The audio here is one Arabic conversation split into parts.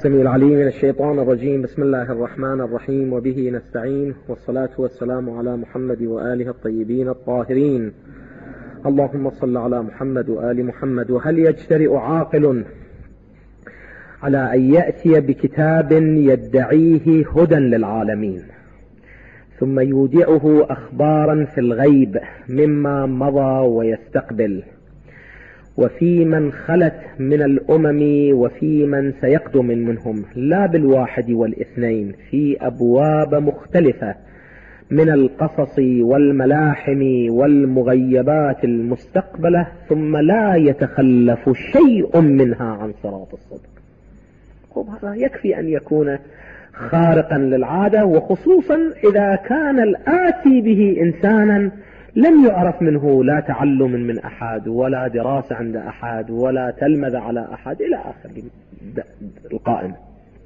السميع العليم من الشيطان الرجيم. بسم الله الرحمن الرحيم، وبه نستعين، والصلاة والسلام على محمد وآله الطيبين الطاهرين. اللهم صل على محمد وآل محمد. وهل يجترئ عاقل على أن يأتي بكتاب يدعيه هدى للعالمين ثم يودعه أخبارا في الغيب مما مضى ويستقبل، وفي من خلت من الأمم وفي من سيقدم منهم، لا بالواحد والاثنين، في أبواب مختلفة من القصص والملاحم والمغيبات المستقبلة، ثم لا يتخلف شيء منها عن صراط الصدق. هذا يكفي أن يكون خارقا للعادة، وخصوصا إذا كان الآتي به إنسانا لم يعرف منه لا تعلم من أحد ولا دراسة عند أحد ولا تلمذ على أحد إلى آخر القائمة.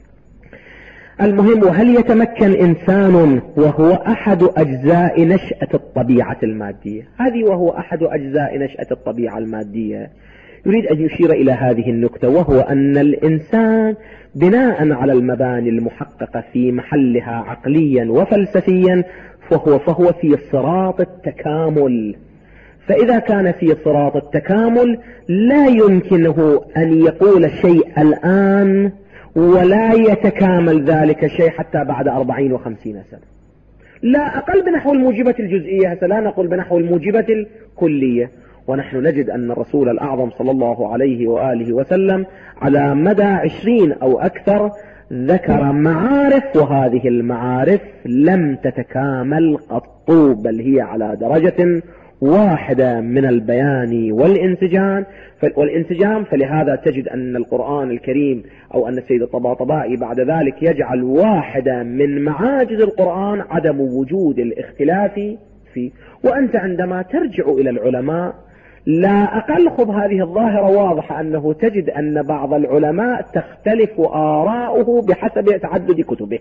المهم، وهل يتمكن إنسان وهو أحد أجزاء نشأة الطبيعة المادية؟ هذه وهو أحد أجزاء نشأة الطبيعة المادية. يريد أن يشير إلى هذه النكتة، وهو أن الإنسان بناء على المباني المحققة في محلها عقليا وفلسفيا فهو في صراط التكامل. فإذا كان في صراط التكامل لا يمكنه أن يقول شيء الآن ولا يتكامل ذلك الشيء حتى بعد 40 و50 سنة، لا أقل بنحو الموجبة الجزئية، لا نقول بنحو الموجبة الكلية. ونحن نجد أن الرسول الأعظم صلى الله عليه وآله وسلم على مدى 20 أو أكثر ذكر معارف، وهذه المعارف لم تتكامل قط، بل هي على درجة واحدة من البيان والانسجام. فلهذا تجد أن القرآن الكريم أو أن السيد الطباطبائي بعد ذلك يجعل واحدة من معاجز القرآن عدم وجود الاختلاف فيه. وأنت عندما ترجع إلى العلماء لا أقل، خذ هذه الظاهرة واضحة، أنه تجد أن بعض العلماء تختلف آراؤه بحسب تعدد كتبه،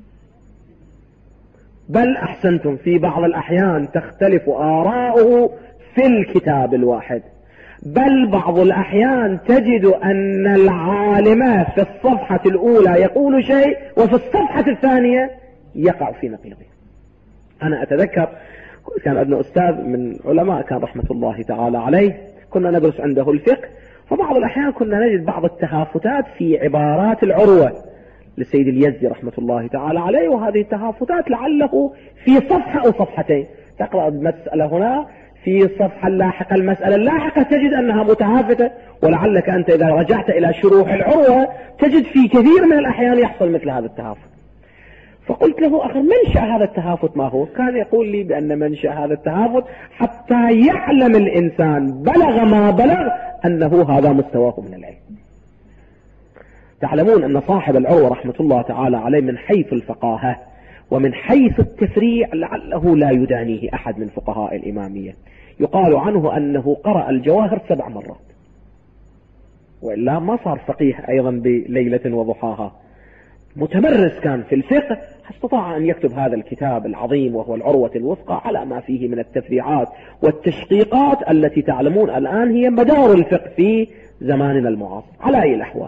بل أحسنتم في بعض الأحيان تختلف آراؤه في الكتاب الواحد، بل بعض الأحيان تجد أن العالم في الصفحة الأولى يقول شيء وفي الصفحة الثانية يقع في نقيضه. أنا أتذكر كان ابن أستاذ من علماء كان رحمة الله تعالى عليه، كنا ندرس عنده الفقه، فبعض الأحيان كنا نجد بعض التهافتات في عبارات العروة للسيد اليزدي رحمة الله تعالى عليه، وهذه التهافتات لعله في صفحة أو صفحتين، تقرأ المسألة هنا في الصفحة اللاحقة المسألة اللاحقة تجد أنها متهافتة، ولعلك أنت إذا رجعت إلى شروح العروة تجد في كثير من الأحيان يحصل مثل هذا التهافت. فقلت له: أخي، منشأ هذا التهافت ما هو؟ كان يقول لي بأن منشأ هذا التهافت حتى يعلم الإنسان بلغ ما بلغ أنه هذا مستواه من العلم. تعلمون أن صاحب العروة رحمة الله تعالى عليه من حيث الفقاهة ومن حيث التفريع لعله لا يدانيه أحد من فقهاء الإمامية. يقال عنه أنه قرأ الجواهر 7 مرات، وإلا ما صار فقيه أيضا بليلة وضحاها. متمرس كان في الفقه، استطاع أن يكتب هذا الكتاب العظيم وهو العروة الوثقى على ما فيه من التفريعات والتشقيقات التي تعلمون الآن هي مدار الفقه في زماننا المعاصر على أي الأحوال.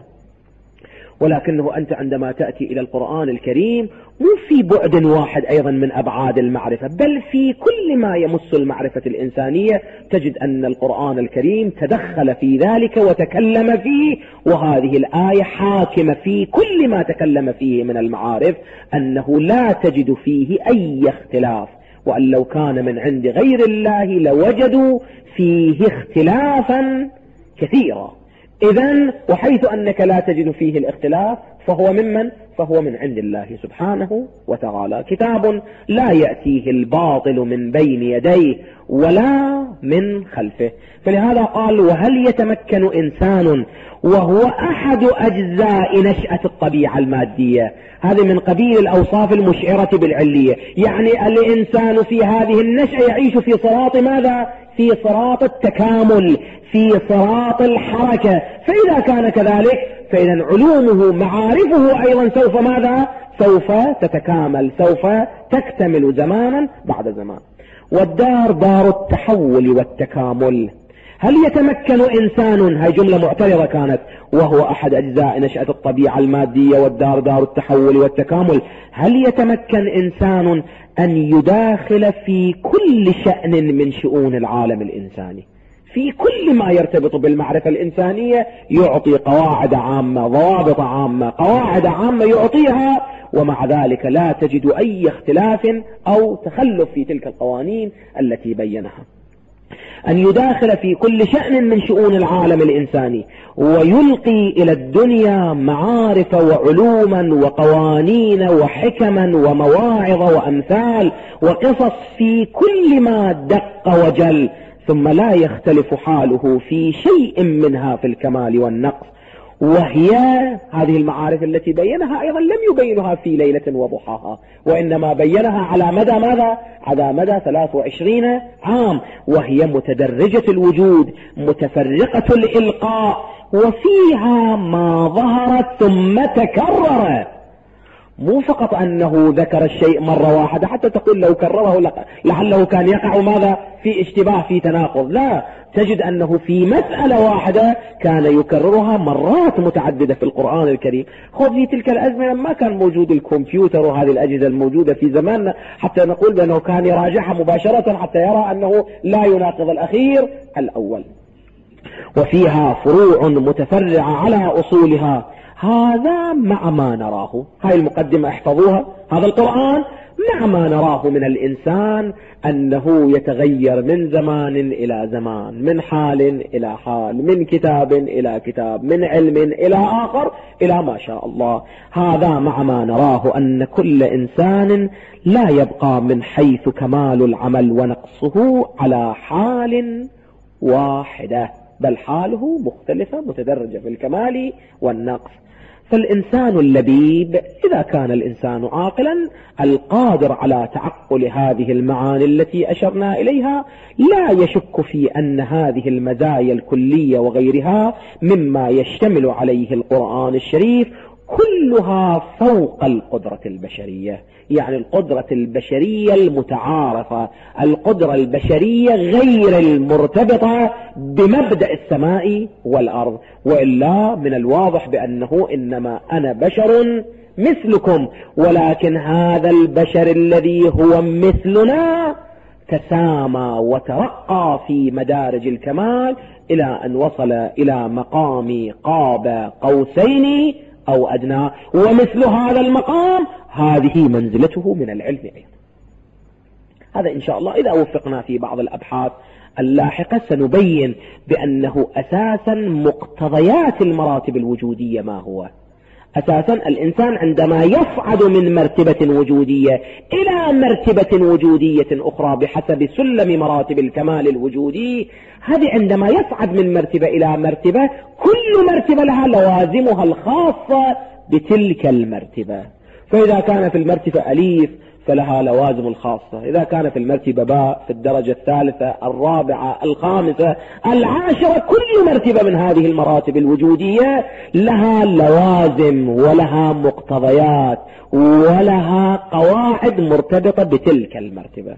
ولكنه أنت عندما تأتي إلى القرآن الكريم مو في بعد واحد أيضا من أبعاد المعرفة، بل في كل ما يمس المعرفة الإنسانية تجد أن القرآن الكريم تدخل في ذلك وتكلم فيه، وهذه الآية حاكمة في كل ما تكلم فيه من المعارف أنه لا تجد فيه أي اختلاف، وأن لو كان من عند غير الله لوجدوا فيه اختلافا كثيرا. إذن وحيث أنك لا تجد فيه الاختلاف فهو من عند الله سبحانه وتعالى، كتاب لا يأتيه الباطل من بين يديه ولا من خلفه. فلهذا قال: وهل يتمكن إنسان وهو أحد أجزاء نشأة الطبيعة المادية؟ هذه من قبيل الأوصاف المشعرة بالعلية، يعني الإنسان في هذه النشأة يعيش في صراط ماذا؟ في صراط التكامل، في صراط الحركة. فإذا كان كذلك فإذا علومه معارفه أيضا سوف ماذا؟ سوف تتكامل، سوف تكتمل زمانا بعد زمان. والدار دار التحول والتكامل، هل يتمكن إنسان، هاي جملة معترضة كانت، وهو أحد أجزاء نشأة الطبيعة المادية والدار دار التحول والتكامل، هل يتمكن إنسان أن يداخل في كل شأن من شؤون العالم الإنساني، في كل ما يرتبط بالمعرفة الإنسانية يعطي قواعد عامة، ضوابط عامة، قواعد عامة يعطيها، ومع ذلك لا تجد أي اختلاف أو تخلف في تلك القوانين التي بينها؟ أن يداخل في كل شأن من شؤون العالم الإنساني ويلقي إلى الدنيا معارف وعلوما وقوانين وحكما ومواعظ وأمثال وقصص في كل ما دق وجل، ثم لا يختلف حاله في شيء منها في الكمال والنقص. وهي هذه المعارف التي بينها أيضا لم يبينها في ليلة وضحاها، وإنما بينها على مدى ماذا؟ على مدى 23 عام، وهي متدرجة الوجود متفرقة الإلقاء، وفيها ما ظهرت ثم تكرر. مو فقط أنه ذكر الشيء مرة واحدة حتى تقول لو كرره لعله كان يقع ماذا؟ في اشتباه، في تناقض. لا، تجد أنه في مسألة واحدة كان يكررها مرات متعددة في القرآن الكريم. خذ في تلك الأزمنة ما كان موجود الكمبيوتر وهذه الأجهزة الموجودة في زماننا حتى نقول بأنه كان يراجعها مباشرة حتى يرى أنه لا يناقض الأخير الأول. وفيها فروع متفرعة على أصولها. هذا مع ما نراه، هاي المقدمة احفظوها، هذا القرآن مع ما نراه من الإنسان أنه يتغير من زمان إلى زمان، من حال إلى حال، من كتاب إلى كتاب، من علم إلى آخر، إلى ما شاء الله. هذا مع ما نراه أن كل إنسان لا يبقى من حيث كمال العمل ونقصه على حال واحدة، بل حاله مختلفة متدرجة في الكمال والنقص. فالإنسان اللبيب إذا كان الإنسان عاقلا القادر على تعقل هذه المعاني التي أشرنا إليها لا يشك في أن هذه المزايا الكلية وغيرها مما يشتمل عليه القرآن الشريف كلها فوق القدرة البشرية، يعني القدرة البشرية المتعارفة، القدرة البشرية غير المرتبطة بمبدأ السماء والأرض. وإلا من الواضح بأنه إنما أنا بشر مثلكم، ولكن هذا البشر الذي هو مثلنا تسامى وترقى في مدارج الكمال إلى أن وصل إلى مقام قاب قوسين أو أدنى، ومثل هذا المقام هذه منزلته من العلم أيضا. هذا إن شاء الله إذا وفقنا في بعض الأبحاث اللاحقة سنبين بأنه أساسا مقتضيات المراتب الوجودية ما هو. أساسا الإنسان عندما يصعد من مرتبة وجودية إلى مرتبة وجودية أخرى بحسب سلم مراتب الكمال الوجودي، هذه عندما يصعد من مرتبة إلى مرتبة كل مرتبة لها لوازمها الخاصة بتلك المرتبة. فإذا كان في المرتبة أليف فلها لوازم الخاصة، إذا كان في المرتبة باء في الدرجة الثالثة الرابعة الخامسة العاشرة، كل مرتبة من هذه المراتب الوجودية لها لوازم ولها مقتضيات ولها قواعد مرتبطة بتلك المرتبة.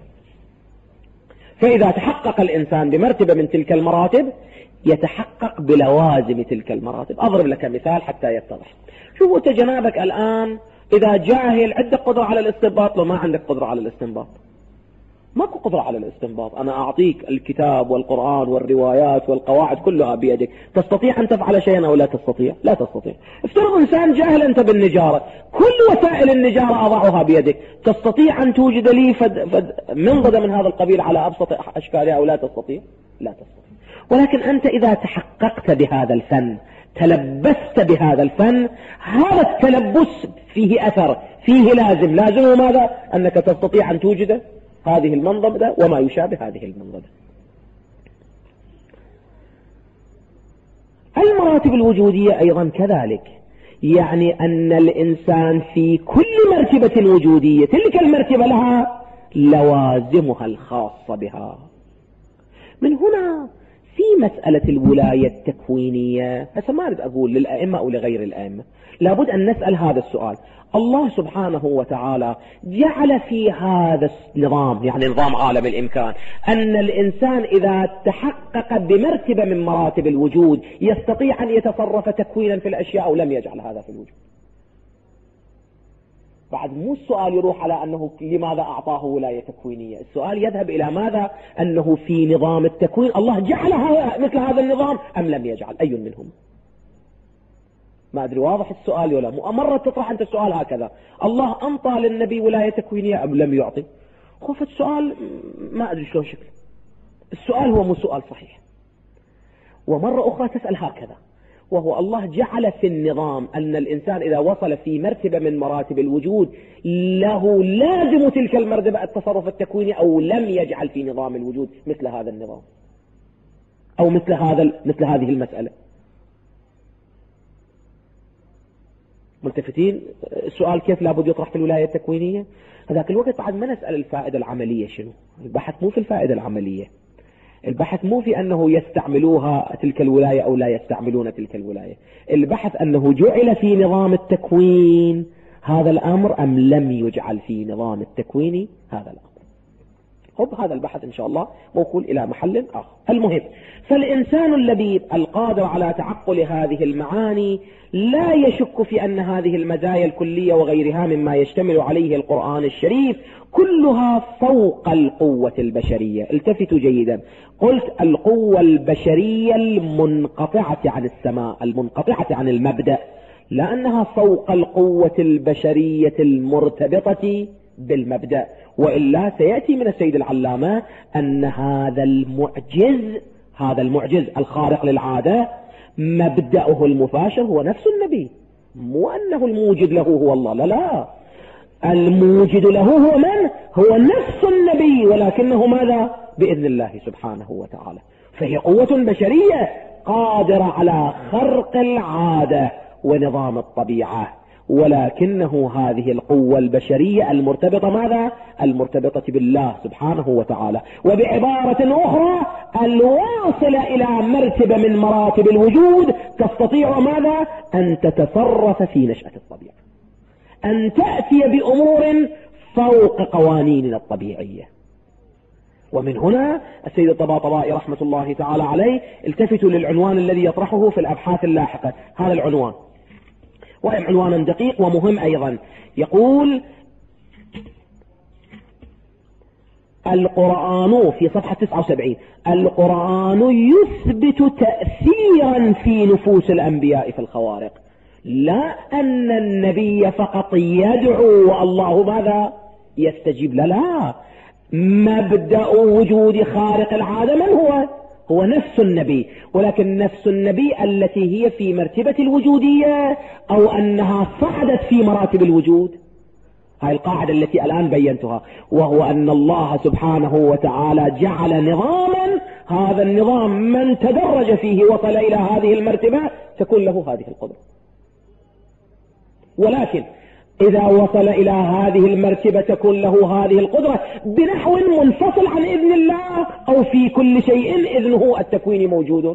فإذا تحقق الإنسان بمرتبة من تلك المراتب يتحقق بلوازم تلك المراتب. أضرب لك مثال حتى يتضح. شوفوا جنابك الآن إذا جاهل عندك قدرة على الاستنباط، لو ما عندك قدرة على الاستنباط ماكو قدرة على الاستنباط. أنا أعطيك الكتاب والقرآن والروايات والقواعد كلها بيدك، تستطيع أن تفعل شيئا أو لا تستطيع؟ لا تستطيع. افترض إنسان جاهل أنت بالنجارة، كل وسائل النجارة أضعها بيدك، تستطيع أن توجد لي منضدة من هذا القبيل على أبسط أشكالها أو لا تستطيع؟ لا تستطيع. ولكن أنت إذا تحققت بهذا الفن، تلبست بهذا الفن، هذا التلبس فيه أثر، فيه لازمه ماذا؟ أنك تستطيع أن توجد هذه المنضدة وما يشابه هذه المنضدة. المراتب الوجودية أيضا كذلك، يعني أن الإنسان في كل مرتبة وجودية تلك المرتبة لها لوازمها الخاصة بها. من هنا في مسألة الولاية التكوينية هسه ما أريد أقول للأئمة أو لغير الأئمة، لابد أن نسأل هذا السؤال. الله سبحانه وتعالى جعل في هذا النظام، يعني نظام عالم الإمكان، أن الإنسان إذا تحقق بمرتبة من مراتب الوجود يستطيع أن يتصرف تكوينا في الأشياء، أو لم يجعل هذا في الوجود. بعد مو السؤال يروح على أنه لماذا أعطاه ولاية تكوينية، السؤال يذهب إلى ماذا؟ أنه في نظام التكوين الله جعل مثل هذا النظام أم لم يجعل، أي منهم؟ ما أدري واضح السؤال ولا مو؟ مرة تطرح أنت السؤال هكذا، الله أنطى للنبي ولاية تكوينية أم لم يعطي؟ خوف السؤال ما أدري شلون شكله، السؤال هو مو سؤال صحيح. ومرة أخرى تسأل هكذا، وهو الله جعل في النظام أن الإنسان إذا وصل في مرتبة من مراتب الوجود له لازم تلك المرتبة التصرف التكويني، أو لم يجعل في نظام الوجود مثل هذا النظام أو مثل هذه المسألة. ملتفتين؟ السؤال كيف لابد يطرح في الولاية التكوينية؟ هذاك الوقت بعد ما نسأل الفائدة العملية شنو؟ البحث مو في الفائدة العملية، البحث مو في أنه يستعملوها تلك الولاية أو لا يستعملون تلك الولاية، البحث أنه جعل في نظام التكوين هذا الأمر أم لم يجعل في نظام التكوين هذا الأمر. هذا البحث إن شاء الله موكول إلى محل آخر. المهم، فالإنسان الذي القادر على تعقل هذه المعاني لا يشك في أن هذه المزايا الكلية وغيرها مما يشتمل عليه القرآن الشريف كلها فوق القوة البشرية. التفتوا جيدا، قلت القوة البشرية المنقطعة عن السماء، المنقطعة عن المبدأ، لأنها فوق القوة البشرية المرتبطة بالمبدأ. وإلا سيأتي من السيد العلامة أن هذا المعجز الخارق للعادة مبدأه المفاشر هو نفس النبي، مو أنه الموجد له هو الله، لا، الموجد له هو من؟ هو نفس النبي، ولكنه ماذا؟ بإذن الله سبحانه وتعالى. فهي قوة بشرية قادرة على خرق العادة ونظام الطبيعة، ولكنه هذه القوة البشرية المرتبطة ماذا؟ المرتبطة بالله سبحانه وتعالى، وبعبارة أخرى الواصلة إلى مرتبة من مراتب الوجود تستطيع ماذا؟ أن تتصرف في نشأة الطبيعة، أن تأتي بأمور فوق قوانيننا الطبيعية. ومن هنا السيد الطباطبائي رحمة الله تعالى عليه التفتوا للعنوان الذي يطرحه في الأبحاث اللاحقة، هذا العنوان وإن عنوانا دقيق ومهم أيضا، يقول القرآن في صفحة 79: القرآن يثبت تأثيرا في نفوس الأنبياء في الخوارق، لا أن النبي فقط يدعو والله ماذا؟ يستجيب، لا، مبدأ وجود خارق العادة من هو؟ هو نفس النبي، ولكن نفس النبي التي هي في مرتبة الوجودية أو أنها صعدت في مراتب الوجود. هاي القاعدة التي الآن بينتها، وهو أن الله سبحانه وتعالى جعل نظاما، هذا النظام من تدرج فيه وصل إلى هذه المرتبة تكون له هذه القدرة. ولكن إذا وصل إلى هذه المرتبة تكون له هذه القدرة بنحو منفصل عن إذن الله، أو في كل شيء إذنه التكوين موجود،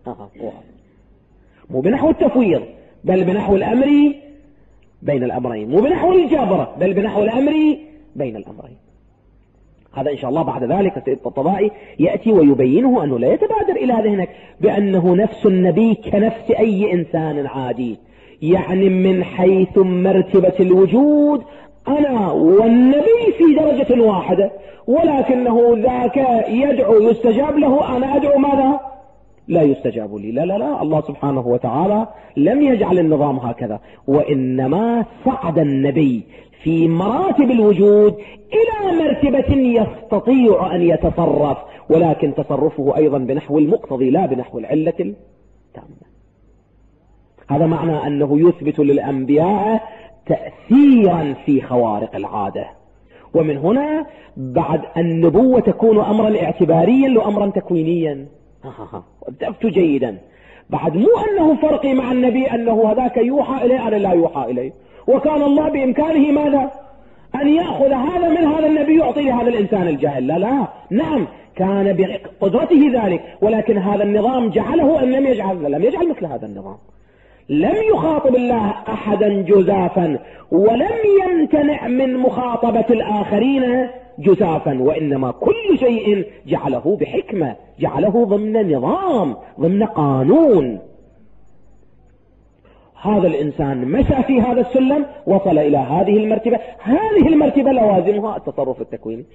مو بنحو التفويض بل بنحو الأمر بين الأمرين، مو بنحو الجبر بل بنحو الأمر بين الأمرين. هذا إن شاء الله بعد ذلك السيد الطباطبائي يأتي ويبينه، أنه لا يتبادر إلى ذهنك بأنه نفس النبي كنفس أي إنسان عادي، يعني من حيث مرتبة الوجود أنا والنبي في درجة واحدة، ولكنه ذاك يدعو يستجاب له، أنا أدعو ماذا؟ لا يستجاب لي. لا لا لا، الله سبحانه وتعالى لم يجعل النظام هكذا، وإنما صعد النبي في مراتب الوجود إلى مرتبة يستطيع أن يتصرف، ولكن تصرفه أيضا بنحو المقتضي لا بنحو العلة التامة. هذا معنى أنه يثبت للأنبياء تأثيرا في خوارق العادة. ومن هنا بعد النبوة تكون أمرا اعتباريا لأمرا تكوينيا. انتبهتوا جيدا، بعد مو أنه فرقي مع النبي أنه هذاك يوحى إليه أنا لا يوحى إليه، وكان الله بإمكانه ماذا؟ أن يأخذ هذا من هذا النبي يعطي لهذا الإنسان الجاهل. لا لا، نعم كان بقدرته ذلك، ولكن هذا النظام جعله أن لم يجعل مثل هذا النظام. لم يخاطب الله أحدا جزافا، ولم يمتنع من مخاطبة الآخرين جزافا، وإنما كل شيء جعله بحكمة، جعله ضمن نظام، ضمن قانون. هذا الإنسان مشى في هذا السلم، وصل إلى هذه المرتبة. هذه المرتبة لوازمها التصرف التكويني.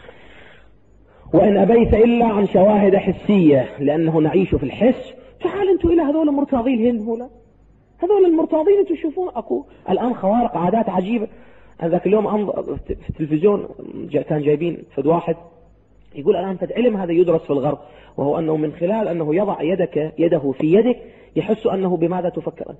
وإن أبيت إلا عن شواهد حسية، لأنه نعيش في الحس. تعال أنتوا إلى هذول المرتاضين الهند، هذول المرتاضين أنتوا تشوفون أكو الآن خوارق عادات عجيبة. ذاك اليوم أنظر في التلفزيون كان جايبين فد واحد يقول الآن فد علم هذا يدرس في الغرب، وهو أنه من خلال أنه يضع يده في يدك يحس أنه بماذا تفكر أنت.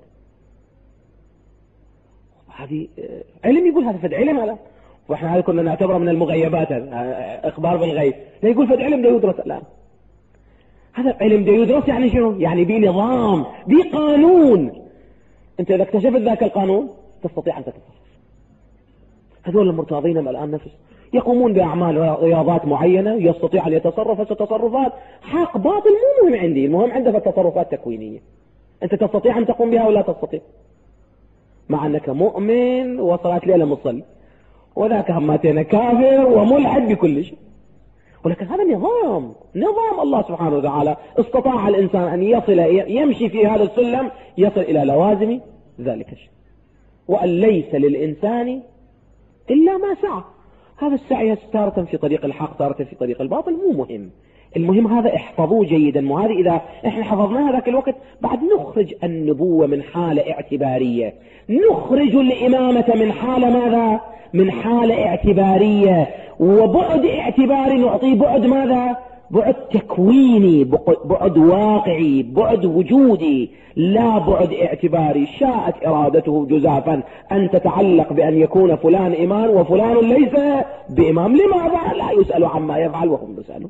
هذه علم، يقول هذا فد علم هذا، واحنا هذا كنا نعتبره من المغيبات، اخبار بالغيب. لا يقول فد علم ده يدرس الان. هذا علم ده يدرس يعني شنو؟ يعني بنظام، بقانون. انت اذا اكتشفت ذاك القانون تستطيع ان تتصرف. هذول المرتاضين الان نفس يقومون باعمال رياضات معينه، يستطيع ان يتصرف تصرفات حق باطل مو مهم عندي، المهم عنده التصرفات التكوينيه. انت تستطيع ان تقوم بها ولا تستطيع؟ مع انك مؤمن وصلت ليله مصلي، وذاك هماتين كافر وملحد بكل شيء. ولكن هذا نظام الله سبحانه وتعالى. استطاع الإنسان أن يصل يمشي في هذا السلم، يصل إلى لوازم ذلك الشيء. وأن ليس للإنسان إلا ما سعى. هذا السعي تارة في طريق الحق، تارة في طريق الباطل، مو مهم. المهم هذا احفظوه جيدا. وهذه إذا احنا حفظناها ذاك الوقت بعد نخرج النبوة من حالة اعتبارية، نخرج الإمامة من حالة ماذا؟ من حالة اعتبارية. وبعد اعتباري نعطيه بعد ماذا؟ بعد تكويني، بعد واقعي، بعد وجودي، لا بعد اعتباري. شاءت إرادته جزافا أن تتعلق بأن يكون فلان إمام وفلان ليس بإمام. لماذا؟ لا يسأل عما يفعل وهم يسألون.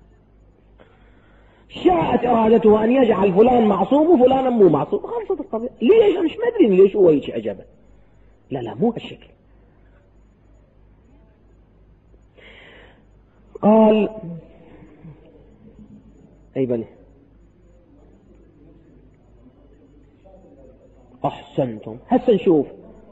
شاءت إرادته أن يجعل فلان معصوم وفلانا مو معصوم، خلصت القضية. ليش؟ مش مدري ليش هو يجي عجبه. لا مو هالشكل. قال أي بني أحسنتم. هسه نشوف.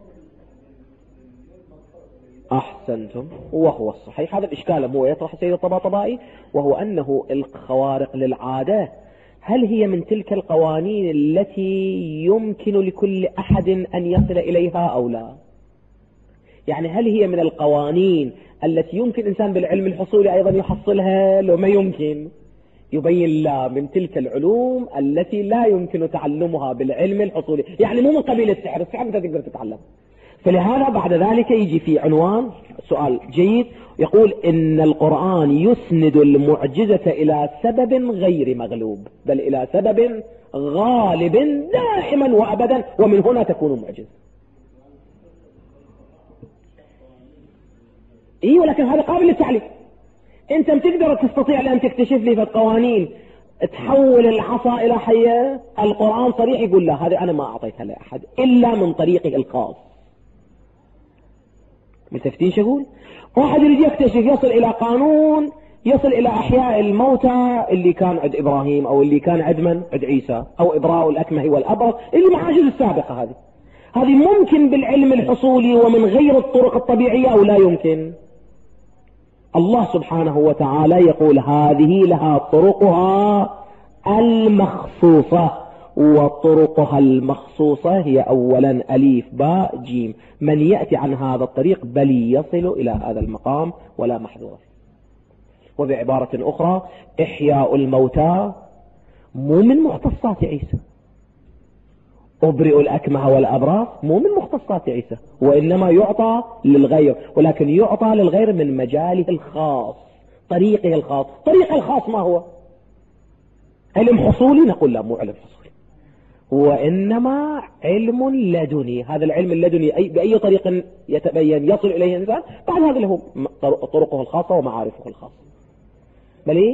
أحسنتم، وهو الصحيح. هذا الإشكال هو يطرح سيد الطباطبائي، وهو أنه الخوارق للعادة هل هي من تلك القوانين التي يمكن لكل أحد أن يصل إليها أو لا؟ يعني هل هي من القوانين التي يمكن إنسان بالعلم الحصولي أيضا يحصلها لو ما يمكن؟ يبين لا، من تلك العلوم التي لا يمكن تعلمها بالعلم الحصولي. يعني مو من قبيل السحر أنت تقدر تتعلم. فلهذا بعد ذلك يجي في عنوان سؤال جيد، يقول إن القرآن يسند المعجزة إلى سبب غير مغلوب، بل إلى سبب غالب دائما وأبدا، ومن هنا تكون معجزة. ولكن هذا قابل للتعليق. انت بتقدر تستطيع ان تكتشف لي في القوانين تحول العصا الى حية؟ القرآن صريح يقول لا، هذه انا ما اعطيتها لاحد الا من طريقه الخاص. متفتين شغول؟ واحد يريد يكتشف، يصل الى قانون، يصل الى احياء الموتى اللي كان عند ابراهيم، او اللي كان عند من؟ عند عيسى، او ابراء الاكمه والابرص، المعاجز السابقة هذه ممكن بالعلم الحصولي ومن غير الطرق الطبيعية او لا يمكن؟ الله سبحانه وتعالى يقول هذه لها طرقها المخصوصة، وطرقها المخصوصة هي أولا أليف باء جيم، من يأتي عن هذا الطريق بل يصل إلى هذا المقام ولا محذور. وبعبارة أخرى، إحياء الموتى مو من مختصات عيسى، أبرئ الأكمه والأبراص مو من مختصات عيسى، وإنما يعطى للغير، ولكن يعطى للغير من مجاله الخاص، طريقه الخاص. طريقه الخاص ما هو؟ علم حصولي؟ نقول لا، مو علم حصولي، وإنما علم لدني. هذا العلم اللدني بأي طريق يتبين يصل إليه الإنسان، بعد هذا له طرقه الخاصة ومعارفه الخاصة. بلي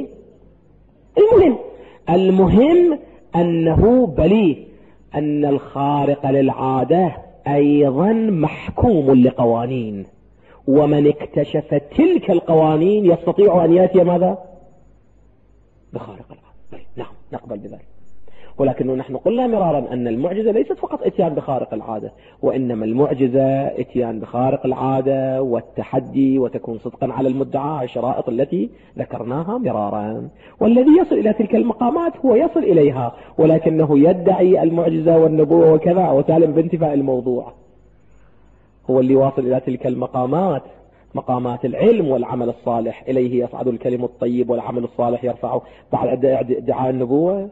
المهم أنه بلي أن الخارق للعادة أيضا محكوم لقوانين، ومن اكتشف تلك القوانين يستطيع أن يأتي ماذا؟ بخارق العادة. نعم نقبل بذلك، ولكنه نحن قلنا مرارا أن المعجزة ليست فقط اتيان بخارق العادة، وإنما المعجزة اتيان بخارق العادة والتحدي وتكون صدقا على المدعى، الشرائط التي ذكرناها مرارا. والذي يصل إلى تلك المقامات هو يصل إليها، ولكنه يدعي المعجزة والنبوة وكذا وسالم بانتفاء الموضوع. هو اللي واصل إلى تلك المقامات، مقامات العلم والعمل الصالح، إليه يصعد الكلم الطيب والعمل الصالح يرفعه بعد ادعاء النبوة.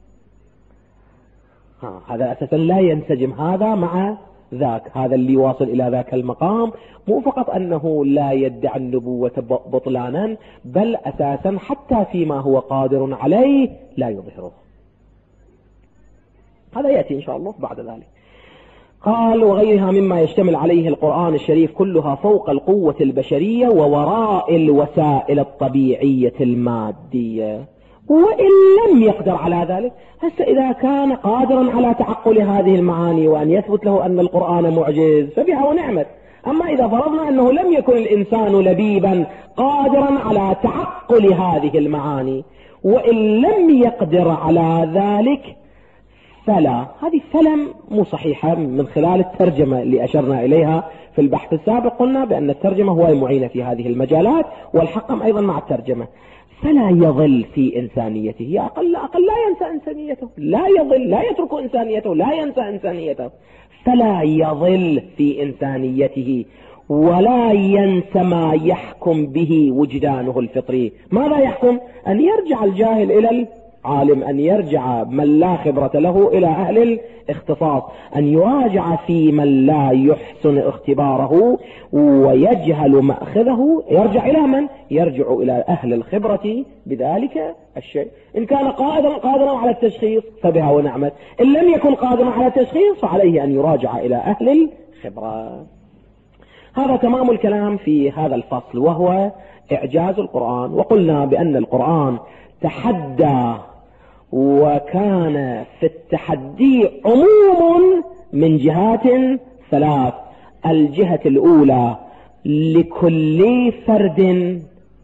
هذا أساسا لا ينسجم هذا مع ذاك. هذا اللي واصل إلى ذاك المقام مو فقط أنه لا يدعي النبوة بطلانا، بل أساسا حتى فيما هو قادر عليه لا يظهره. هذا يأتي إن شاء الله بعد ذلك. قال وغيرها مما يشتمل عليه القرآن الشريف كلها فوق القوة البشرية ووراء الوسائل الطبيعية المادية. وإن لم يقدر على ذلك، هسه إذا كان قادرا على تعقل هذه المعاني وأن يثبت له أن القرآن معجز فبها ونعمت. أما إذا فرضنا أنه لم يكن الإنسان لبيبا قادرا على تعقل هذه المعاني وإن لم يقدر على ذلك فلا، هذه فلم مو صحيحة. من خلال الترجمة اللي أشرنا إليها في البحث السابق قلنا بأن الترجمة هو المعينة في هذه المجالات، والحكم أيضا مع الترجمة. فلا يظل في إنسانيته، يا أقل لا ينسى إنسانيته، لا يظل، لا يترك إنسانيته، لا ينسى إنسانيته. فلا يظل في إنسانيته ولا ينسى ما يحكم به وجدانه الفطري. ماذا يحكم؟ أن يرجع الجاهل إلى العالم، أن يرجع من لا خبرة له إلى أهل الاختصاص، أن يراجع في من لا يحسن اختباره ويجهل مأخذه. يرجع إلى من؟ يرجع إلى أهل الخبرة بذلك الشيء. إن كان قادرا على التشخيص فبها ونعمت، إن لم يكن قادرا على التشخيص فعليه أن يراجع إلى أهل الخبرة. هذا تمام الكلام في هذا الفصل، وهو إعجاز القرآن. وقلنا بأن القرآن تحدى، وكان في التحدي عموم من جهات ثلاث. الجهة الأولى لكل فرد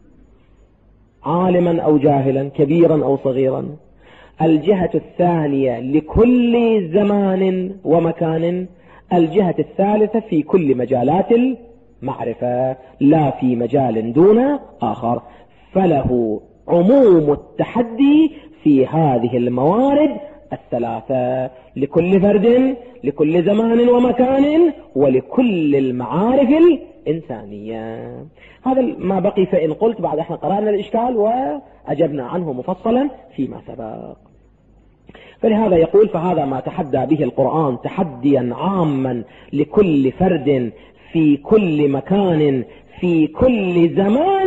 عالما أو جاهلا، كبيرا أو صغيرا. الجهة الثانية لكل زمان ومكان. الجهة الثالثة في كل مجالات المعرفة، لا في مجال دون آخر. فله عموم التحدي في هذه الموارد الثلاثة، لكل فرد، لكل زمان ومكان، ولكل المعارف الإنسانية. هذا ما بقي، فإن قلت بعد احنا قرأنا الإشكال وأجبنا عنه مفصلا فيما سبق. فلهذا يقول فهذا ما تحدى به القرآن تحديا عاما لكل فرد في كل مكان في كل زمان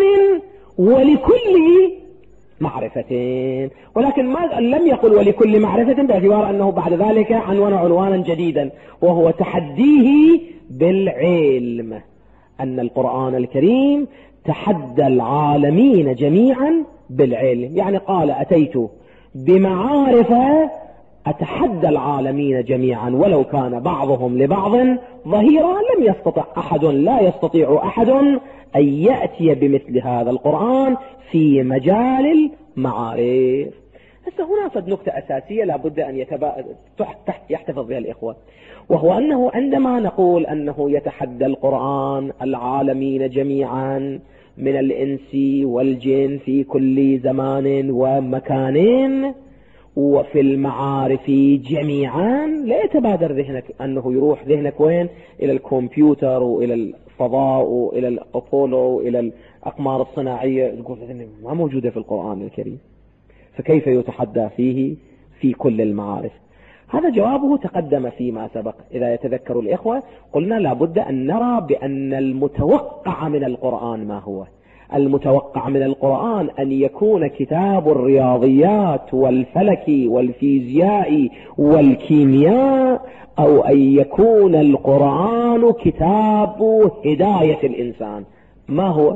ولكل معرفتين. ولكن ما لم يقل ولكل معرفة، باعتبار أنه بعد ذلك عنوان عنوانا جديدا، وهو تحديه بالعلم. أن القرآن الكريم تحدى العالمين جميعا بالعلم، يعني قال أتيت بمعارف أتحدى العالمين جميعا ولو كان بعضهم لبعض ظهيرا. لم يستطع أحد، لا يستطيع أحد أن يأتي بمثل هذا القرآن في مجال المعارف. هسه هنا فد نقطة أساسية لابد أن يحتفظ بها الإخوة، وهو أنه عندما نقول أنه يتحدى القرآن العالمين جميعا من الإنس والجن في كل زمان ومكان وفي المعارف جميعا، لا يتبادر ذهنك أنه يروح ذهنك وين؟ إلى الكمبيوتر وإلى الفضاء وإلى الأبولو وإلى الأقمار الصناعية، تقول ما موجودة في القرآن الكريم، فكيف يتحدى فيه في كل المعارف؟ هذا جوابه تقدم فيما سبق. إذا يتذكر الإخوة قلنا لابد أن نرى بأن المتوقع من القرآن ما هو. المتوقع من القرآن أن يكون كتاب الرياضيات والفلك والفيزياء والكيمياء، أو أن يكون القرآن كتاب هداية الإنسان. ما هو؟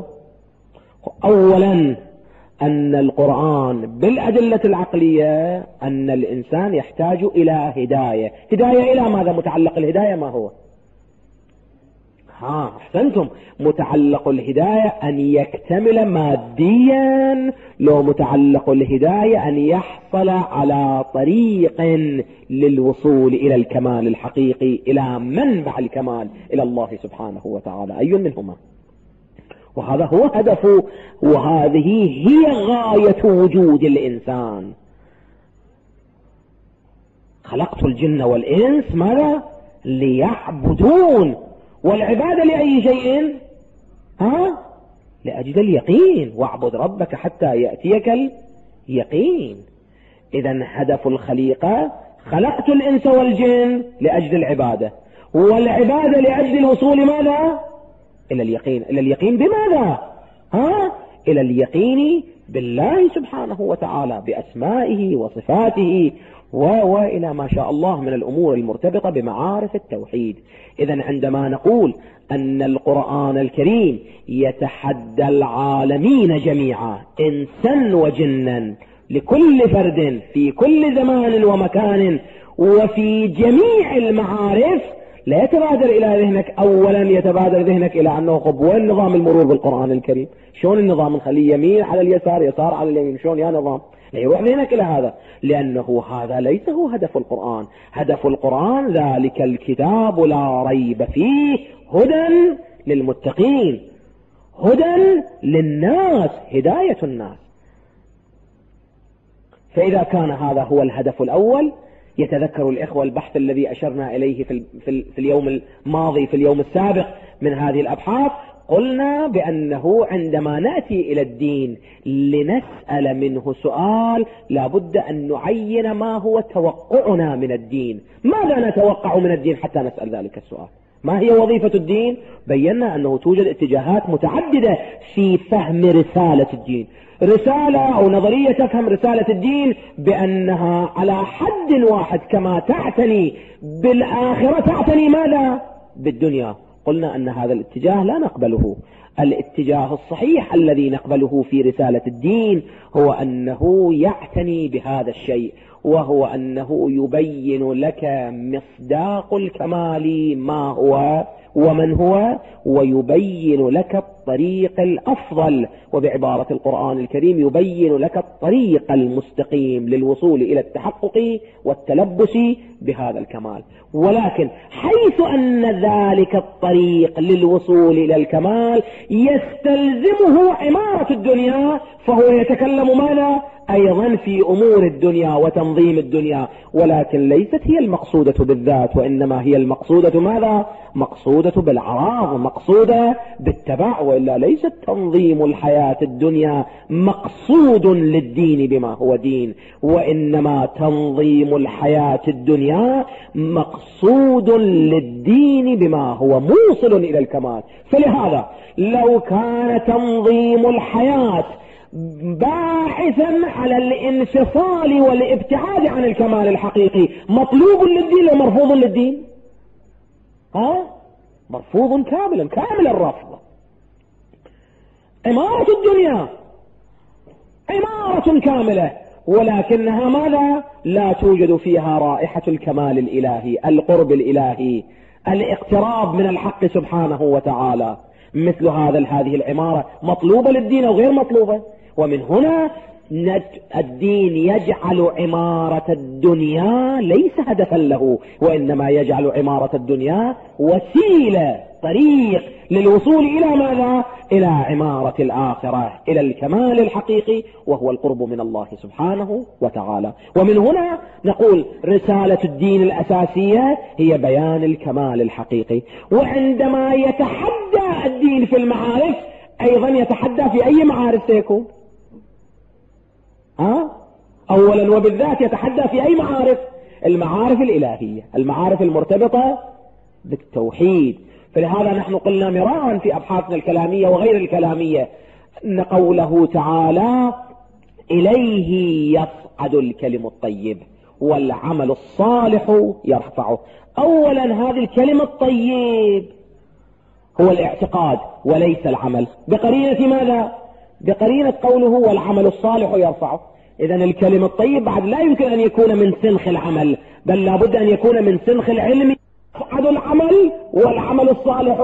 أولا أن القرآن بالأدلة العقلية أن الإنسان يحتاج إلى هداية. هداية إلى ماذا؟ متعلق الهداية ما هو؟ أحسنتم، متعلق الهداية أن يكتمل ماديا، لو متعلق الهداية أن يحصل على طريق للوصول إلى الكمال الحقيقي، إلى منبع الكمال، إلى الله سبحانه وتعالى. أي منهما؟ وهذا هو هدفه، وهذه هي غاية وجود الإنسان. خلقت الجن والإنس ماذا؟ ليعبدون. والعبادة لأي شيء؟ لأجل اليقين، واعبد ربك حتى يأتيك اليقين. إذن هدف الخليقة خلقت الإنس والجن لأجل العبادة، والعبادة لأجل الوصول ماذا؟ إلى اليقين. إلى اليقين بماذا؟ إلى اليقين بالله سبحانه وتعالى، بأسمائه وصفاته وإلى ما شاء الله من الأمور المرتبطة بمعارف التوحيد. إذن عندما نقول أن القرآن الكريم يتحدى العالمين جميعا إنسا وجنا، لكل فرد في كل زمان ومكان وفي جميع المعارف، لا يتبادر إلى ذهنك أولا، يتبادر ذهنك إلى أنه وين نظام المرور بالقرآن الكريم؟ شلون النظام؟ نخليه يمين على اليسار، يسار على اليمين، شلون يا نظام؟ لا يروح ذهنك إلى هذا، لأنه هذا ليس هو هدف القرآن. هدف القرآن ذلك الكتاب لا ريب فيه هدى للمتقين، هدى للناس، هداية الناس. فإذا كان هذا هو الهدف الأول، يتذكر الإخوة البحث الذي أشرنا إليه في اليوم الماضي، في اليوم السابق من هذه الأبحاث، قلنا بأنه عندما نأتي إلى الدين لنسأل منه سؤال لابد أن نعين ما هو توقعنا من الدين. ماذا نتوقع من الدين حتى نسأل ذلك السؤال؟ ما هي وظيفة الدين؟ بينا أنه توجد اتجاهات متعددة في فهم رسالة الدين. رسالة أو نظرية تفهم رسالة الدين بأنها على حد واحد، كما تعتني بالآخرة تعتني ماذا؟ بالدنيا. قلنا أن هذا الاتجاه لا نقبله. الاتجاه الصحيح الذي نقبله في رسالة الدين هو أنه يعتني بهذا الشيء، وهو أنه يبين لك مصداق الكمال ما هو ومن هو، ويبين لك الطريق الأفضل، وبعبارة القرآن الكريم يبين لك الطريق المستقيم للوصول إلى التحقق والتلبس بهذا الكمال. ولكن حيث أن ذلك الطريق للوصول إلى الكمال يستلزمه عمارة الدنيا، فهو يتكلم ماذا؟ أيضا في أمور الدنيا وتنظيم الدنيا، ولكن ليست هي المقصودة بالذات، وإنما هي المقصودة ماذا؟ مقصودة بالعراض، مقصودة بالتبع، وإلا ليست تنظيم الحياة الدنيا مقصود للدين بما هو دين، وإنما تنظيم الحياة الدنيا مقصود للدين بما هو موصل إلى الكمال. فلهذا لو كان تنظيم الحياة باحثا على الانفصال والابتعاد عن الكمال الحقيقي مطلوب للدين ومرفوض للدين؟ مرفوض كامل الرفض. عمارة الدنيا عمارة كاملة، ولكنها ماذا؟ لا توجد فيها رائحة الكمال الإلهي، القرب الإلهي، الاقتراب من الحق سبحانه وتعالى. مثل هذه العمارة مطلوبة للدين أو غير مطلوبة؟ ومن هنا الدين يجعل عمارة الدنيا ليس هدفا له، وإنما يجعل عمارة الدنيا وسيلة، طريق للوصول إلى ماذا؟ إلى عمارة الآخرة، إلى الكمال الحقيقي، وهو القرب من الله سبحانه وتعالى. ومن هنا نقول رسالة الدين الأساسية هي بيان الكمال الحقيقي. وعندما يتحدى الدين في المعارف أيضا يتحدى في أي معارف سيكون؟ أولا وبالذات يتحدى في أي معارف؟ المعارف الإلهية، المعارف المرتبطة بالتوحيد. فلهذا نحن قلنا مراء في أبحاثنا الكلامية وغير الكلامية أن قوله تعالى إليه يصعد الكلم الطيب والعمل الصالح يرفعه. أولا هذه الكلمة الطيب هو الاعتقاد وليس العمل، بقرينة ماذا؟ بقرينة قوله والعمل الصالح يرفعه. إذن الكلمة الطيب بعد لا يمكن أن يكون من سنخ العمل، بل لابد أن يكون من سنخ العلم. يصعد العمل والعمل الصالح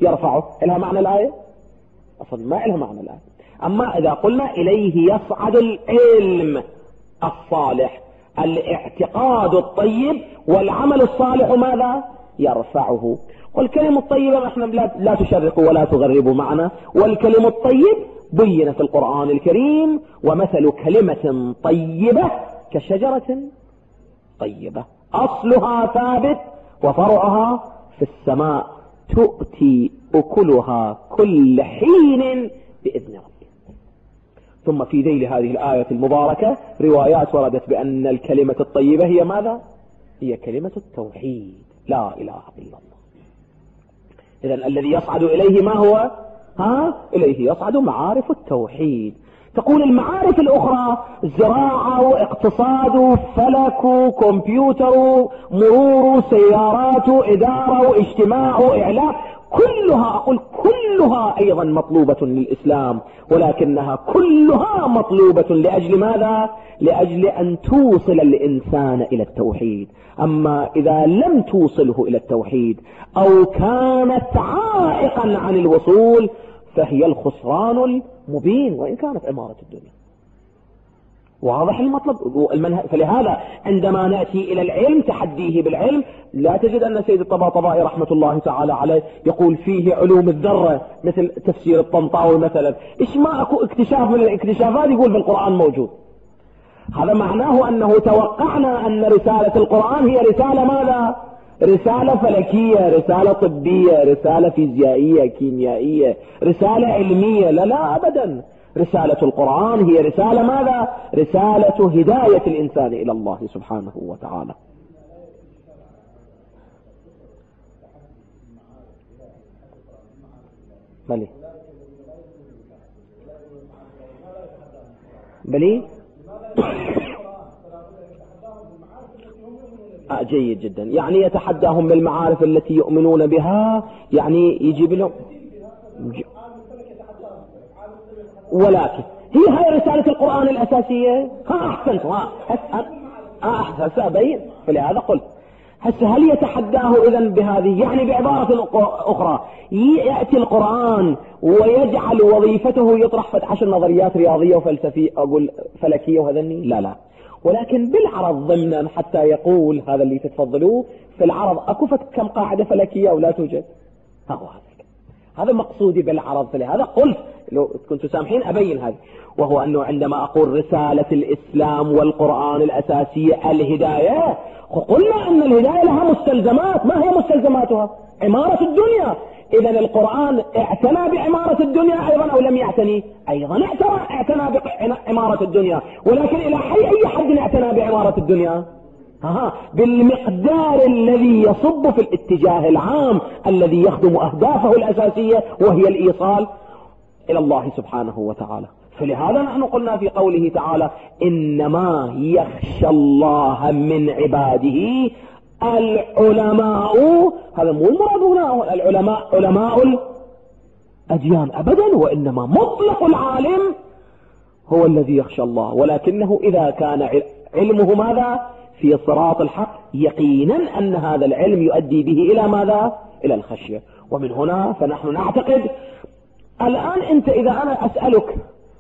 يرفعه، لها معنى الآية؟ أصلا ما لها معنى الآية. أما إذا قلنا إليه يصعد العلم الصالح، الاعتقاد الطيب والعمل الصالح ماذا؟ يرفعه. والكلمة الطيبة احنا لا تشرقوا ولا تغربوا معنا، والكلمة الطيب بين في القرآن الكريم: ومثل كلمة طيبة كشجرة طيبة أصلها ثابت وفرعها في السماء تؤتي أكلها كل حين بإذن ربها. ثم في ذيل هذه الآية المباركة روايات وردت بأن الكلمة الطيبة هي ماذا؟ هي كلمة التوحيد، لا إله إلا الله. إذن الذي يصعد إليه ما هو؟ إليه يصعد معارف التوحيد. تقول المعارف الأخرى زراعة، اقتصاد، فلك، كمبيوتر، مرور، سيارات، إدارة، اجتماع، إعلام، كلها أقول كلها أيضا مطلوبة للإسلام، ولكنها كلها مطلوبة لأجل ماذا؟ لأجل أن توصل الإنسان إلى التوحيد. أما إذا لم توصله إلى التوحيد أو كانت عائقا عن الوصول فهي الخسران المبين، وإن كانت عمارة الدنيا. واضح المطلب؟ فلهذا عندما نأتي إلى العلم تحديه بالعلم، لا تجد أن سيد الطباطبائي رحمة الله تعالى عليه يقول فيه علوم الذرة مثل تفسير الطنطاوي مثلا. إيش ما أكو اكتشاف من الاكتشافات يقول في القرآن موجود. هذا معناه أنه توقعنا أن رسالة القرآن هي رسالة ماذا؟ رسالة فلكية، رسالة طبية، رسالة فيزيائية، كيميائية، رسالة علمية. لا أبدا، رسالة القرآن هي رسالة ماذا؟ رسالة هداية الإنسان إلى الله سبحانه وتعالى. بلي جيد جدا. يعني يتحداهم بالمعارف التي يؤمنون بها، يعني يجيب لهم ولكن هي رسالة القرآن الأساسية. أحسنت، أحسنت أبين. فلهذا قلت هسه هل يتحداه إذن بهذه؟ يعني بعبارة أخرى يأتي القرآن ويجعل وظيفته يطرح 10 نظريات رياضية وفلسفية أقول فلكية وهذني؟ لا، ولكن بالعرض ضمنا حتى يقول هذا اللي تتفضلوه في العرض أكفت كم قاعدة فلكية أو لا توجد؟ هذا مقصودي بالعرض. فلهذا قلت لو كنت سامحين أبين هذا، وهو أنه عندما أقول رسالة الإسلام والقرآن الأساسية الهداية، قلنا أن الهداية لها مستلزمات. ما هي مستلزماتها؟ عمارة الدنيا. إذا القرآن اعتنى بعمارة الدنيا أيضا أو لم يعتني؟ أيضا اعتنى بعمارة الدنيا، ولكن إلى أي حد اعتنى بعمارة الدنيا؟ بالمقدار الذي يصب في الاتجاه العام الذي يخدم أهدافه الأساسية وهي الإيصال إلى الله سبحانه وتعالى. فلهذا نحن قلنا في قوله تعالى: إنما يخشى الله من عباده العلماء. هذا مو المراد هنا العلماء علماء الأديان أبدا، وإنما مطلق العالم هو الذي يخشى الله، ولكنه إذا كان علمه ماذا؟ في صراط الحق، يقينا أن هذا العلم يؤدي به إلى ماذا؟ إلى الخشية. ومن هنا فنحن نعتقد الآن أنت إذا أنا أسألك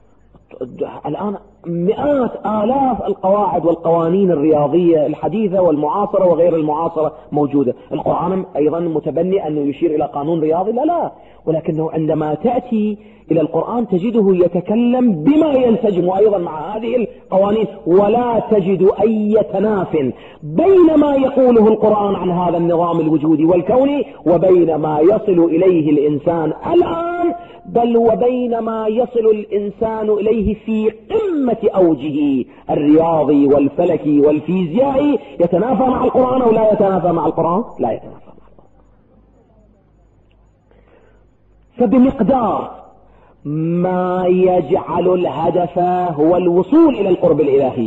الآن مئات آلاف القواعد والقوانين الرياضية الحديثة والمعاصرة وغير المعاصرة موجودة. القرآن أيضا متبني أنه يشير إلى قانون رياضي؟ لا، ولكنه عندما تأتي إلى القرآن تجده يتكلم بما ينسجم أيضا مع هذه القوانين، ولا تجد أي تناف بين ما يقوله القرآن عن هذا النظام الوجودي والكوني وبين ما يصل إليه الإنسان الآن، بل وبين ما يصل الإنسان إليه في قمة أوجه الرياضي والفلكي والفيزيائي. يتنافى مع القرآن أو لا يتنافى مع القرآن؟ لا يتنافى مع القرآن. فبمقدار ما يجعل الهدف هو الوصول إلى القرب الإلهي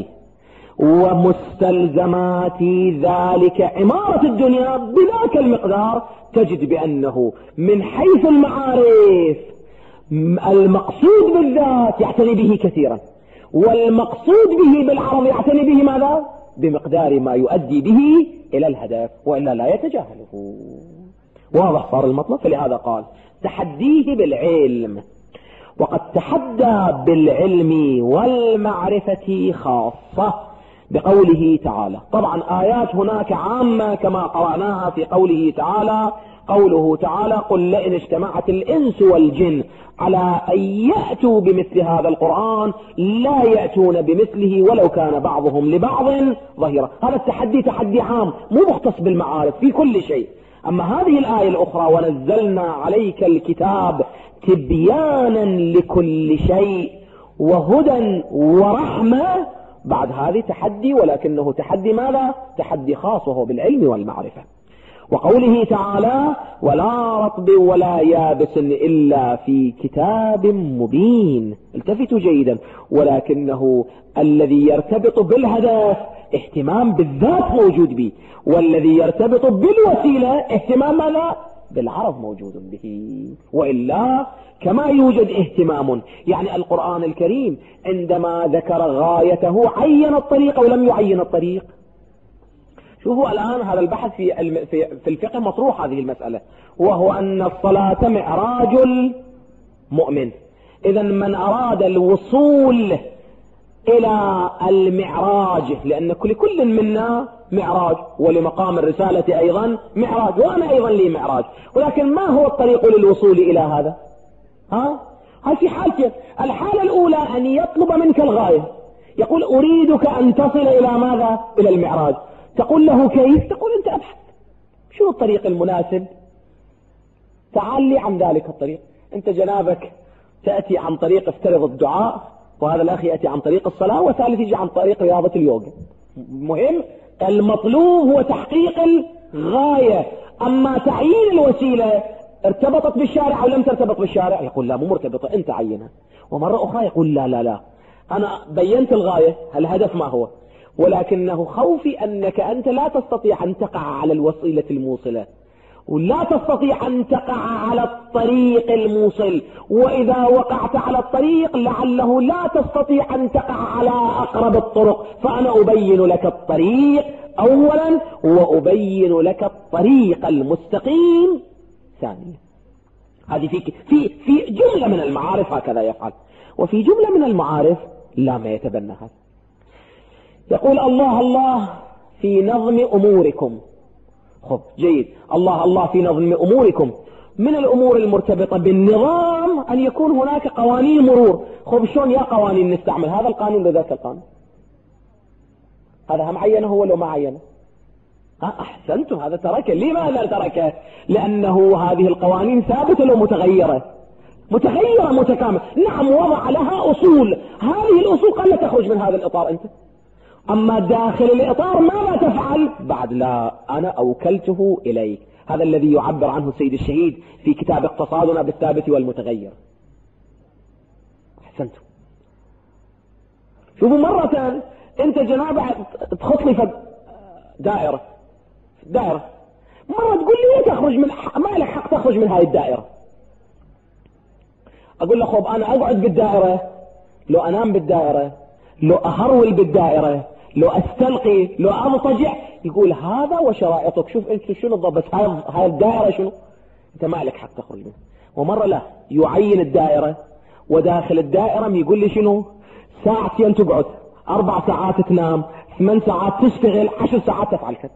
ومستلزمات ذلك عمارة الدنيا، بذاك المقدار تجد بأنه من حيث المعارف المقصود بالذات يعتني به كثيرا، والمقصود به بالعرض يعتني به ماذا؟ بمقدار ما يؤدي به إلى الهدف، وإلا لا يتجاهله. واضح صار المطلب؟ فلهذا قال تحديه بالعلم. وقد تحدى بالعلم والمعرفة خاصة بقوله تعالى. طبعا آيات هناك عامة كما قرأناها في قوله تعالى. قوله تعالى: قل لئن اجتمعت الإنس والجن على أن يأتوا بمثل هذا القرآن لا يأتون بمثله ولو كان بعضهم لبعض ظهيرا. هذا التحدي تحدي عام مو مختص بالمعارف في كل شيء. أما هذه الآية الأخرى: ونزلنا عليك الكتاب تبيانا لكل شيء وهدى ورحمة، بعد هذه تحدي، ولكنه تحدي ماذا؟ تحدي خاص وهو بالعلم والمعرفة. وقوله تعالى: ولا رطب ولا يابس إلا في كتاب مبين. التفتوا جيدا، ولكنه الذي يرتبط بالهدف اهتمام بالذات موجود به، والذي يرتبط بالوسيلة اهتمام ماذا؟ بالعرض موجود به. وإلا كما يوجد اهتمام، يعني القرآن الكريم عندما ذكر غايته عين الطريق ولم يعين الطريق. شوفوا الآن هذا البحث في الفقه مطروح هذه المسألة، وهو أن الصلاة معراج المؤمن. إذا من أراد الوصول إلى المعراج، لأن لكل منا معراج، ولمقام الرسالة أيضا معراج، وأنا أيضا لي معراج، ولكن ما هو الطريق للوصول إلى هذا؟ هاي في حالتين. الحالة الأولى أن يطلب منك الغاية، يقول أريدك أن تصل إلى ماذا؟ إلى المعراج. تقول له كيف؟ تقول أنت أبحث شنو الطريق المناسب، تعال لي عن ذلك الطريق. أنت جنابك تأتي عن طريق افترض الدعاء، وهذا الأخ يأتي عن طريق الصلاة، وثالث يجي عن طريق رياضة اليوغا. مهم المطلوب هو تحقيق الغاية. أما تعيين الوسيلة ارتبطت بالشارع أو لم ترتبط بالشارع، يقول لا مو مرتبطة أنت عينها. ومرة أخرى يقول لا لا لا أنا بينت الغاية، الهدف ما هو، ولكنه خوفي أنك أنت لا تستطيع أن تقع على الوسيلة الموصلة، ولا تستطيع أن تقع على الطريق الموصل، وإذا وقعت على الطريق لعله لا تستطيع أن تقع على أقرب الطرق، فأنا أبين لك الطريق أولا وأبين لك الطريق المستقيم ثانيا. هذه في جملة من المعارف هكذا يفعل، وفي جملة من المعارف لا ما يتبنى هذا. يقول الله الله في نظم أموركم. خب جيد، الله الله في نظم أموركم. من الأمور المرتبطة بالنظام أن يكون هناك قوانين مرور. خب شلون يا قوانين نستعمل هذا القانون لذاك القانون؟ هذا هم عينه ولا ما عينه؟ أحسنتم، هذا تركه. لماذا تركه؟ لأنه هذه القوانين ثابتة لو متغيرة متكاملة. نعم وضع لها أصول، هذه الأصول قد لا تخرج من هذا الإطار أنت. أما داخل الإطار ماذا تفعل؟ بعد لا، أنا أوكلته إليك. هذا الذي يعبر عنه السيد الشهيد في كتاب اقتصادنا بالثابت والمتغير. أحسنتم. شوفوا مرة أنت جنابه تخط لي في دائرة، مرة تقول لي تخرج من ما لك حق تخرج من هاي الدائرة. أقول له خب أنا أقعد بالدائرة، لو أنام بالدائرة، لو أهرول بالدائرة، لو أستلقي، لو أضطجع. يقول هذا وشرائطك. شوف أنت شنو الضبط، هاي الدائرة شنو، أنت ما لك حق تخرج منها. ومرة لا يعين الدائرة، وداخل الدائرة يقول لي شنو، ساعتين تقعد، 4 ساعات تنام، 8 ساعات تشتغل، 10 ساعات تفعل كذا.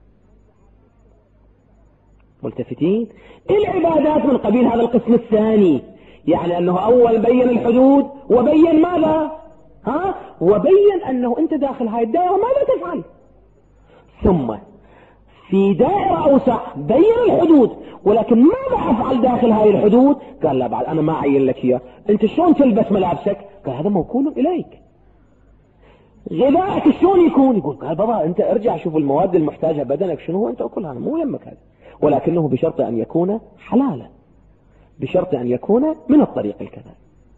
ملتفتين. العبادات من قبيل هذا القسم الثاني، يعني أنه أول بين الحدود وبين ماذا؟ وبين أنه أنت داخل هاي الدائرة ماذا تفعل. ثم في دائرة أوسع بين الحدود، ولكن ماذا أفعل داخل هاي الحدود؟ قال لا بعد أنا ما أعين لك إياه. أنت شلون تلبس ملابسك؟ قال هذا موكول إليك. غذائك شلون يكون؟ يقول قال بابا أنت ارجع شوف المواد المحتاجة بدنك شنو هو، أنت أكلها، مو يمك هذا، ولكنه بشرط أن يكون حلالا، بشرط أن يكون من الطريق الكذا.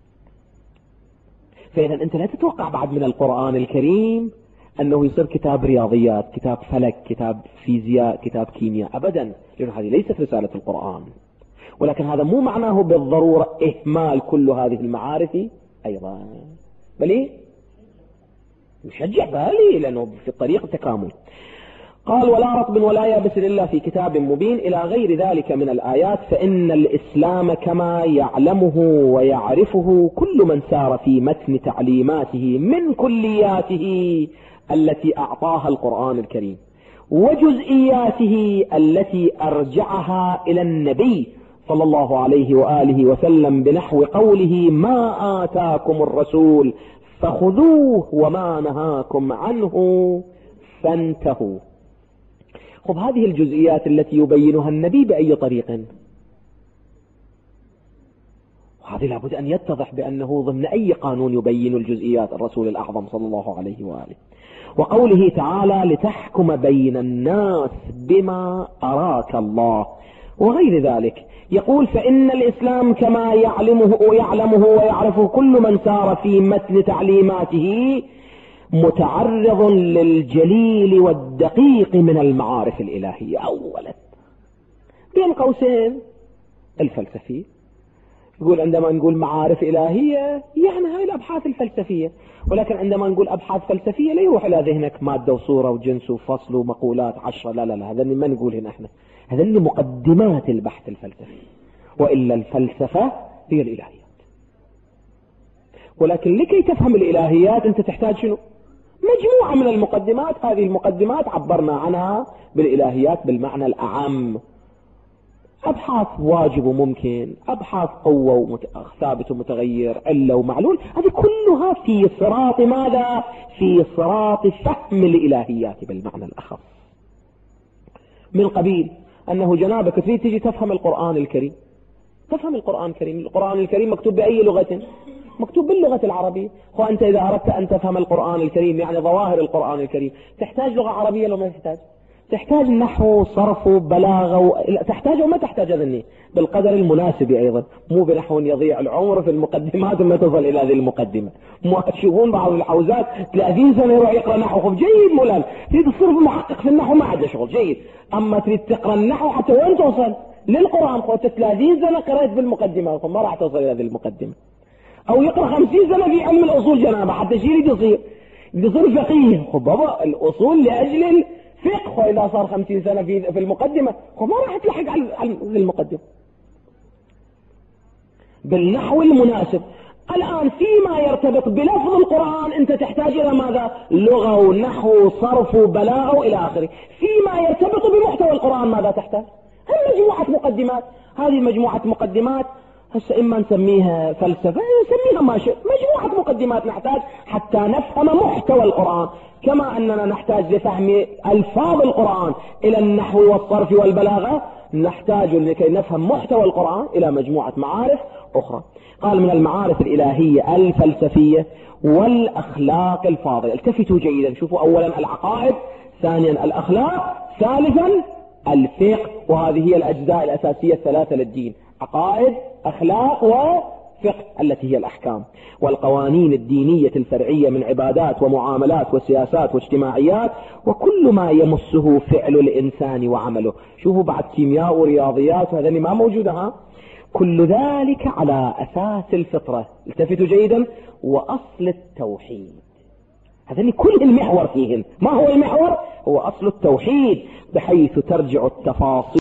فإذا أنت لا تتوقع بعد من القرآن الكريم أنه يصير كتاب رياضيات، كتاب فلك، كتاب فيزياء، كتاب كيمياء، أبدا، لأن هذه ليست رسالة القرآن. ولكن هذا مو معناه بالضرورة إهمال كل هذه المعارف أيضا، بل يشجع بالي لأنه في الطريق التكامل. قال ولا رطب ولا يابس إلا في كتاب مبين إلى غير ذلك من الآيات. فإن الإسلام كما يعلمه ويعرفه كل من سار في متن تعليماته من كلياته التي أعطاها القرآن الكريم وجزئياته التي أرجعها إلى النبي صلى الله عليه وآله وسلم بنحو قوله ما آتاكم الرسول فخذوه وما نهاكم عنه فانتهوا. خب هذه الجزئيات التي يبينها النبي بأي طريق؟ وهذه لابد أن يتضح بأنه ضمن أي قانون يبين الجزئيات الرسول الأعظم صلى الله عليه وآله. وقوله تعالى لتحكم بين الناس بما أراك الله وغير ذلك. يقول فإن الإسلام كما يعلمه ويعرفه كل من سار في متن تعليماته متعرض للجليل والدقيق من المعارف الإلهية. أولا بين قوسين الفلسفية. يقول عندما نقول معارف إلهية يعني هاي الأبحاث الفلسفية، ولكن عندما نقول أبحاث فلسفية لا يروح إلى ذهنك مادة وصورة وجنس وفصل ومقولات 10. لا هذا ما نقول هنا احنا، هذا مقدمات البحث الفلسفي، وإلا الفلسفة هي الإلهيات. ولكن لكي تفهم الإلهيات أنت تحتاج شنو؟ مجموعة من المقدمات. هذه المقدمات عبرنا عنها بالإلهيات بالمعنى الأعم: أبحاث واجب وممكن، أبحاث قوة ثابت ومتغير، علة ومعلول. هذه كلها في صراط ماذا؟ في صراط فهم الإلهيات بالمعنى الأخص، من قبيل أنه جنابك تريد تجي تفهم القرآن الكريم. تفهم القرآن الكريم. القرآن الكريم مكتوب بأي لغة؟ مكتوب باللغة العربية. وأنت إذا أردت أن تفهم القرآن الكريم يعني ظواهر القرآن الكريم تحتاج لغة عربية لو ما تحتاج؟ تحتاج نحو صرف بلاغة تحتاج وما تحتاج أذني بالقدر المناسب أيضا، مو بنحو يضيع العمر في المقدمات وما تصل إلى هذه المقدمة. تشوفون بعض الحوزات 30 سنة يروح يقرأ نحو. خب جيد مولانا، تريد تصير محقق في النحو ما عاد شغل جيد، أما تريد تقرأ النحو حتى وين توصل للقرآن؟ قلت 30 سنة قرأت بالمقدمة ما راح توصل إلى هذه المقدمة. أو يقرأ 50 سنة في علم الأصول جنابه حتى شيء يصير فقيه. خب بابا الأصول لأجل فقه، وإذا صار 50 سنة في المقدمة ما راح تلحق على المقدمة بالنحو المناسب. الآن فيما يرتبط بلفظ القرآن أنت تحتاج إلى ماذا؟ لغة ونحو وصرف وبلاغة وإلى آخره. فيما يرتبط بمحتوى القرآن ماذا تحتاج؟ هل مجموعة مقدمات. هذه مجموعة مقدمات هسه إما نسميها فلسفة نسميها ما شئت، مجموعة مقدمات نحتاج حتى نفهم محتوى القرآن، كما أننا نحتاج لفهم ألفاظ القرآن إلى النحو والصرف والبلاغة، نحتاج لكي نفهم محتوى القرآن إلى مجموعة معارف أخرى. قال من المعارف الإلهية الفلسفية والأخلاق الفاضلة. التفتوا جيدا، شوفوا أولا العقائد، ثانيا الأخلاق، ثالثا الفقه. وهذه هي الأجزاء الأساسية الثلاثة للدين: عقائد، أخلاق، وفقه التي هي الأحكام والقوانين الدينية الفرعية من عبادات ومعاملات وسياسات واجتماعيات وكل ما يمسه فعل الإنسان وعمله. شوفوا بعد كيمياء ورياضيات وهذا اللي ما موجودة، كل ذلك على أساس الفطرة. التفتوا جيدا. وأصل التوحيد، هذا كل المحور فيهن. ما هو المحور؟ هو أصل التوحيد، بحيث ترجع التفاصيل